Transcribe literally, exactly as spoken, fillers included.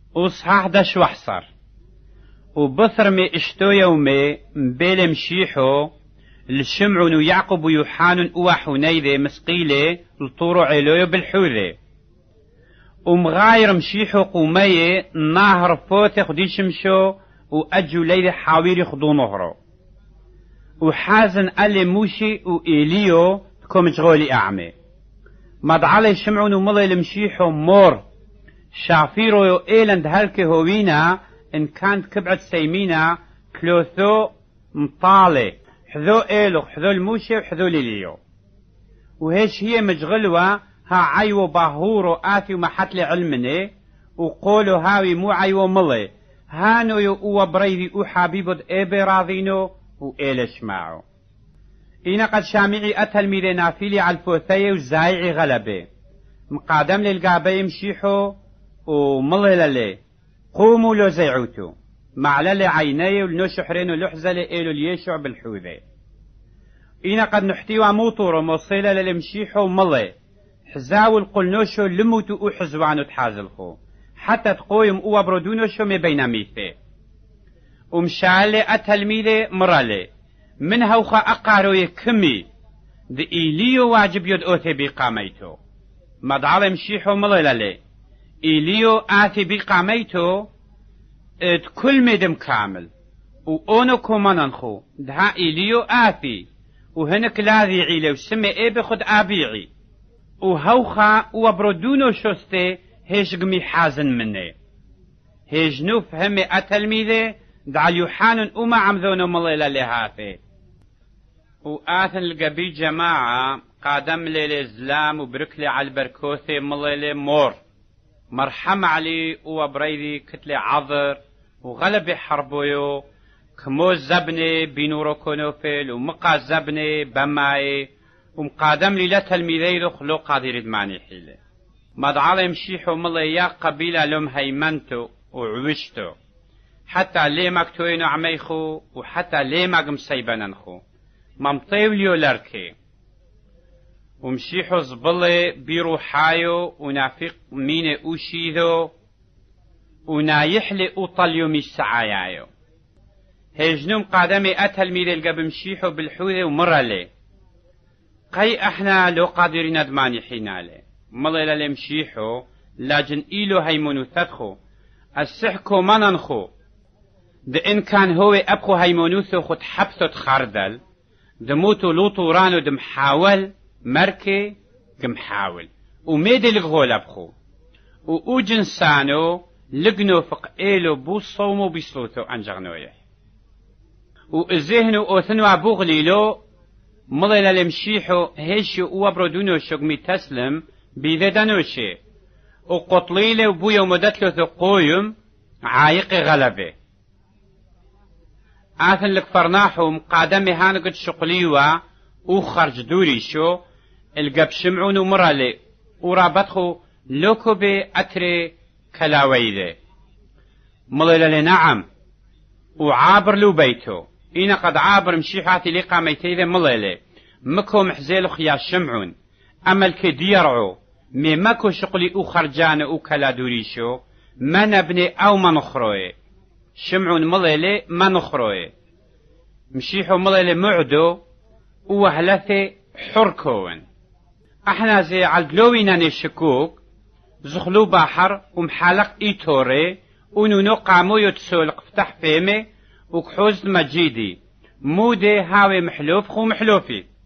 وصحاح دش وحصر وبثر مي اشتو يومي مبيل مشيحو الشمعون يعقوب ويوحان وحنيذة مسقيلة لطورو علويو بالحوذة ومغاير مشيحو قومي نهر فوتي خدي شمشو وأجو ليلة حاويري خدو نهرو وحازن ألي موشي وإيليو كوم جغولي أعمي مدعالي شمعون ومضي لمشيحو مور شافيرو يو إيلند هالكي هوينا إن كانت كبعت سيمينا كلوثو مطالي حذو إيلو حذو الموشي وحذو ليليو وهيش هي مجغلوة ها عيو باهورو آتي ومحتلي علمني وقولو هاوي مو عيو ملي هانو يو او بريدي او حبيبود ايبي راضينو و ايلش معو اينا قد شامعي اتل ميري نافيلي على الفوثية وزايعي غلبي مقادم للقابي مشيحو وملي للي قوموا لو زيعوتو معللي عيني ولنو شحرين ولحزلي ايلو ليشع بالحوذي اينا قد نحتيوا موطورو موصيلة للمشيحو وملي حزاول قلنوشو لموتو او حزوانو تحازلخو حتى تقويم او برودونوشو مي بيناميثي ومشالي اتلميلي مرالي من هوخا اقاروي كمي دي ايليو واجب يد اوثي بقاميتو مدعالي مشيحو مليلالي ايليو آتي بقاميتو ات كل مدم كامل واونو كومانانخو دها ايليو آتي وهنك لاذي عيلي وسمي ايه بخد ابيعي وهوخا وبرودونو شوستي هيش قمي حازن مني هيش نوف همي اتلميذي دع يوحان وما عمذونو مليلة لهاثي وآثن القبي جماعة قادم لي الإسلام وبركلي على البركوثي مليلة مور مرحم علي وبريدي كتلي عذر وغلبي حربويو كمو زبني بينورو كونوفيل ومقا زبني بماي ومقادم لي لا تلميذي دخلو قادر يدماني حيلة مدعالي مشيحو ملي يا قبيلة لهم هيمنتو وعوشتو حتى ليه مكتوينو عميخو وحتى ليه مقم سيبننخو ممطيوليو لركي ومشيحو زبلي بيروحايو ونافق مين اوشيدو ونايحلي اوطليو مش سعايايو هجنوم قادمي اتلميذ القب مشيحو بالحوذي ومرالي قي احنا لو قادرين ادماني حينالي مليلا لمشيحو لاجن ايلو هيمونو تدخو السحكو مننخو ده ان كان هو ابخو هيمونوثو خد حبثو تخردل دموتو لوطو رانو دمحاول مركي كمحاول وميدي لغول ابخو و جنسانو لقنو فق ايلو بو صومو بيصوتو انجغنويه وازهنو اوثنو ابوغليلو مليلا لمشيحو هيشو وابرودونو شقمي تسلم بيذدانوشي وقطليلي وبويا ومدتلو ثقويم عايق غلبه آثن لك فرناحو مقادمي هانقد شقليوا وخرج دوري شو القب شمعون ومرالي ورابطخو لوكو بي اتري كلاويده مليلا نعم وعابر له بيتو إنا قد عابر مشيحاتي لقا ميتيذي مليلي مكو محزيلو خيا شمعون أما الكديرعو مي مكو شقلي او خرجان او كلا دوريشو ما نبني او ما نخروي شمعون مليلي ما نخروي مشيحو مليلي معدو وهلثي حركون احنا زي عالقلوينا نشكوك زخلو بحر ومحالق ايتوري ونونو قامو يتسولق فتح فيمي وكحوز مجيدي مودي هاوي محلوف خو محلوفي